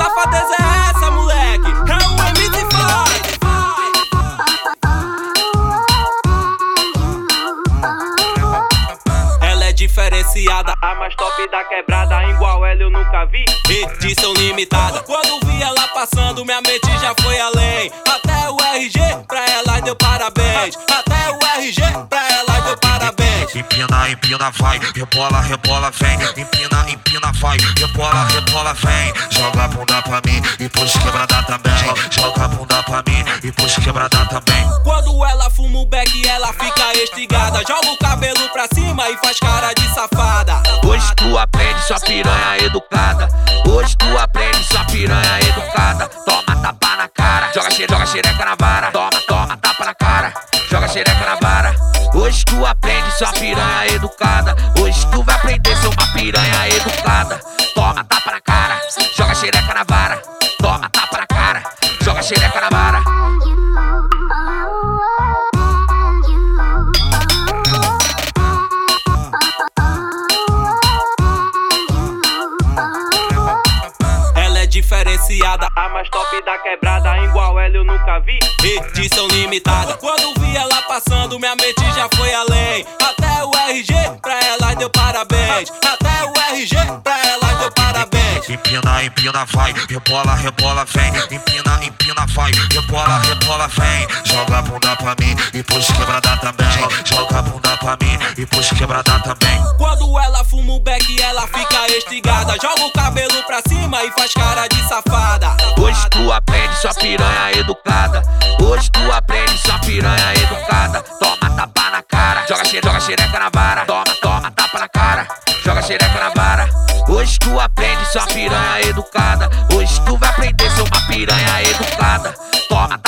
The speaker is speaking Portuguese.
safadeza é essa, moleque? É o MC Fly. Ela é diferenciada, a mais top da quebrada, igual ela eu nunca vi, edição limitada. Quando vi ela passando, minha mente já foi além. Até o RG pra ela deu parabéns. Até o RG pra ela deu parabéns. Empina, empina, vai, rebola, rebola, vem. Empina, empina, vai, rebola, rebola, vem. Joga a bunda pra mim e puxa quebrada também. Joga a bunda pra mim e puxa quebrada também. Quando ela fuma o beck, ela fica estigada. Joga o cabelo pra cima e faz cara de safada. Hoje tu aprende sua piranha educada. Hoje tu aprende sua piranha educada. Toma tapa na cara, joga xereca na vara. Toma, toma, tapa na cara, joga xereca na vara. Hoje tu aprende sua piranha educada. Hoje tu vai aprender ser uma piranha educada. Toma tapa na cara, joga xereca na vara. Toma tapa na cara, joga xereca na vara. Diferenciada, a mais top da quebrada, igual ela eu nunca vi, edição limitada. Quando vi ela passando, minha mente já foi além. Até o RG pra ela deu parabéns. Até o RG pra ela deu parabéns. Empina, empina, vai, rebola, rebola, vem. Empina, empina, vai, rebola, rebola, vem. Joga a bunda pra mim e puxa quebrada também. Joga a bunda pra mim e puxa quebrada também. Quando ela fuma o beck, ela fica estigada. Joga o cabelo pra cima e faz cara de safada. Hoje tu aprende sua piranha educada. Hoje tu aprende sua piranha educada. Toma tapa na cara, joga xereca na vara. Toma, toma, tapa na cara, joga xereca na vara. Hoje tu aprende sua piranha educada. Hoje tu vai aprender ser uma piranha educada. Toma